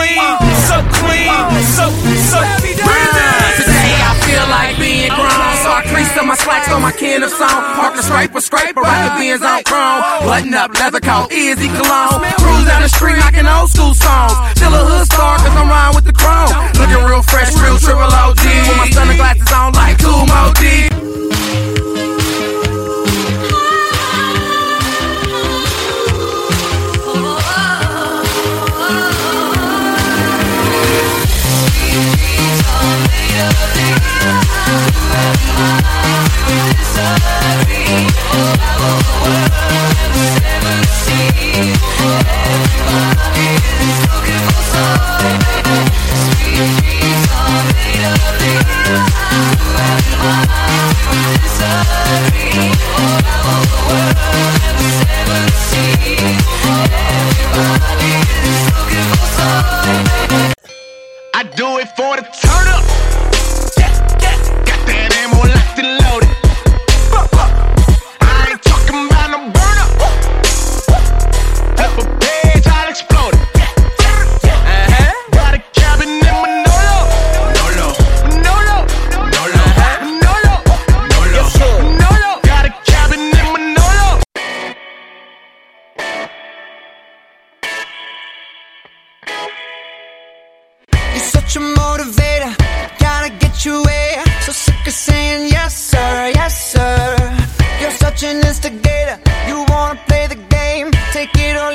Today I feel like being grown, so I creased on my slacks on my can of song. Park the scraper, rockin' Benz on chrome. Button up, leather coat, easy cologne. Cruise down the street knocking old school songs. Still a hood star cause I'm riding with the chrome. Looking real fresh, real triple OG. With my sunglasses on like Cool Modi. I do it for the turn up. Got that ammo locked and loaded. I ain't talking about no burn up. Flip a page, I'll explode it. Got a cabin in Manolo. Got a cabin in Manolo. You're such a motivator, gotta get you where. So sick of saying yes sir, yes sir. You're such an instigator, you wanna play the game. Take it or